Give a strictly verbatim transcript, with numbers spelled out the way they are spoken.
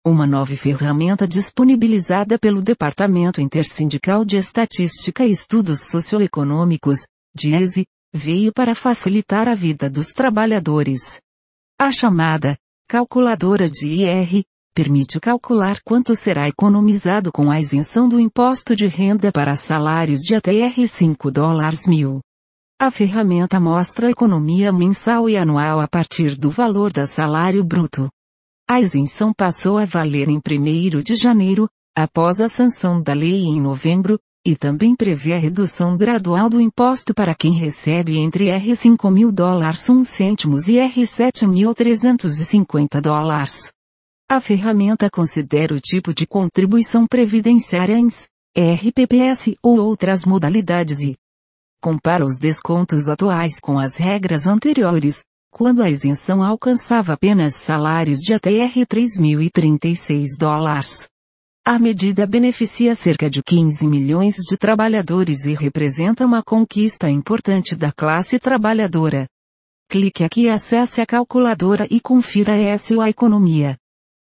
uma nova ferramenta disponibilizada pelo Departamento Intersindical de Estatística e Estudos Socioeconômicos, DIESE, veio para facilitar a vida dos trabalhadores. A chamada calculadora de I R permite calcular quanto será economizado com a isenção do imposto de renda para salários de até cinco dólares mil. A ferramenta mostra a economia mensal e anual a partir do valor do salário bruto. A isenção passou a valer em primeiro de janeiro, após a sanção da lei em novembro, e também prevê a redução gradual do imposto para quem recebe entre cinco mil dólares um cêntimos e sete mil trezentos e cinquenta dólares. A ferramenta considera o tipo de contribuição previdenciária I N S, R P P S ou outras modalidades e compara os descontos atuais com as regras anteriores, quando a isenção alcançava apenas salários de até três mil e trinta e seis dólares. A medida beneficia cerca de quinze milhões de trabalhadores e representa uma conquista importante da classe trabalhadora. Clique aqui e acesse a calculadora e confira a economia.